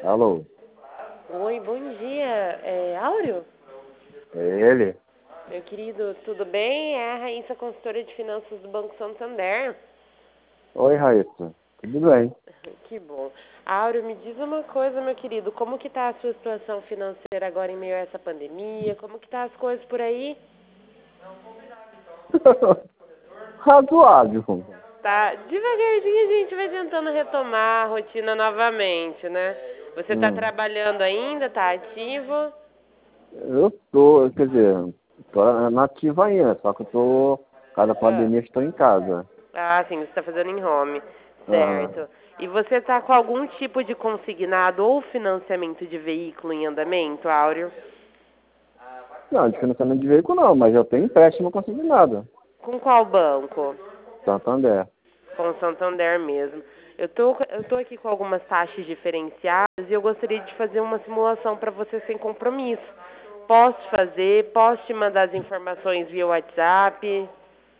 Alô? Oi, bom dia. Áureo? É ele? Meu querido, tudo bem? É a Raíssa, consultora de finanças do Banco Santander. Oi, Raíssa. Tudo bem? Que bom. Áureo, me diz uma coisa, meu querido. Como que tá a sua situação financeira agora em meio a essa pandemia? Como que tá as coisas por aí? Razoável. Tá, devagarzinho a gente vai tentando retomar a rotina novamente, né? Você tá Hum. trabalhando ainda? Tá ativo? Eu tô, quer dizer, tô nativa ainda, só que eu tô, cada Ah, pandemia estou em casa. sim, você tá fazendo em home. Aham. Certo. E você tá com algum tipo de consignado ou financiamento de veículo em andamento, Áureo? Não, de financiamento de veículo não, mas eu tenho empréstimo consignado. Com qual banco? Santander. Com o Santander mesmo. Eu tô aqui com algumas taxas diferenciadas e eu gostaria de fazer uma simulação para você sem compromisso. Posso fazer? Posso te mandar as informações via WhatsApp?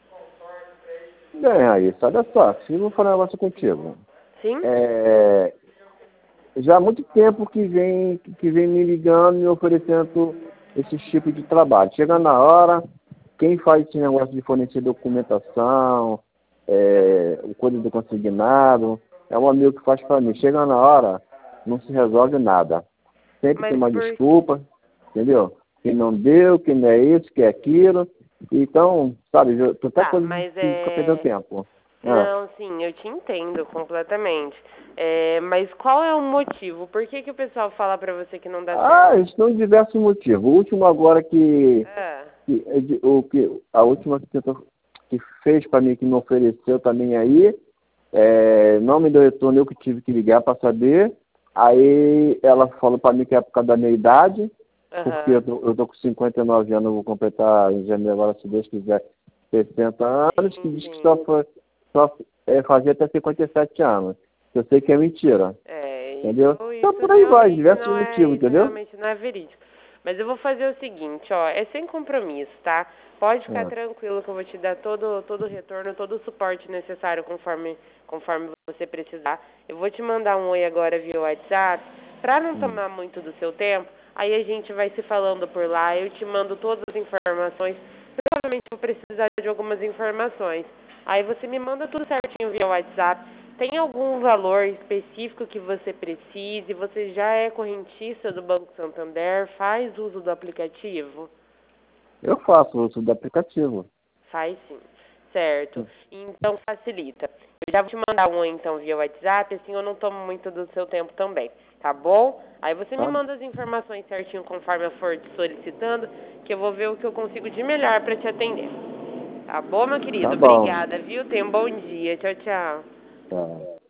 Bem, Raíssa, olha só, se eu vou falar um negócio contigo. Sim? É, já há muito tempo que vem me ligando e me oferecendo esse tipo de trabalho. Chega na hora, quem faz esse negócio de fornecer documentação, o código do consignado, é um amigo que faz para mim. Chega na hora, não se resolve nada. Sempre tem Mas uma por... desculpa, entendeu? Que não deu, que não é isso, que é aquilo. Então, sabe, até Tá, coisa mas de ficar perdendo tempo. Ah. Não, sim, eu te entendo completamente. Mas qual é o motivo? Por que que o pessoal fala pra você que não dá certo? Estão diversos motivos. O último agora Ah, a última que fez para mim, que me ofereceu também aí, não me deu retorno, eu que tive que ligar para saber. Aí ela falou para mim que é por causa da minha idade, porque aham, eu tô com 59 anos, eu vou completar em janeiro agora, se Deus quiser, 60 anos, que sim, diz que sim. fazia até 57 anos. Eu sei que é mentira, entendeu? Então Isso por aí vai, realmente diversos não é, motivos, isso entendeu? realmente não é verídico. Mas eu vou fazer o seguinte, ó, é sem compromisso, tá? Pode ficar É. tranquilo que eu vou te dar todo o retorno, todo o suporte necessário conforme você precisar. Eu vou te mandar um oi agora via WhatsApp, pra não Hum. tomar muito do seu tempo, aí a gente vai se falando por lá, eu te mando todas as informações. Provavelmente vou precisar de algumas informações. Aí você me manda tudo certinho via WhatsApp. Tem algum valor específico que você precise? Você já é correntista do Banco Santander? Faz uso do aplicativo? Eu faço uso do aplicativo. Faz sim. Certo. Então facilita. Eu já vou te mandar um então via WhatsApp, assim eu não tomo muito do seu tempo também. Tá bom? Aí você me Tá, manda as informações certinho conforme eu for te solicitando, que eu vou ver o que eu consigo de melhor para te atender. Tá bom, meu tá querido? bom. Obrigada, viu? Tenha um bom dia. Tchau, tchau. Tá.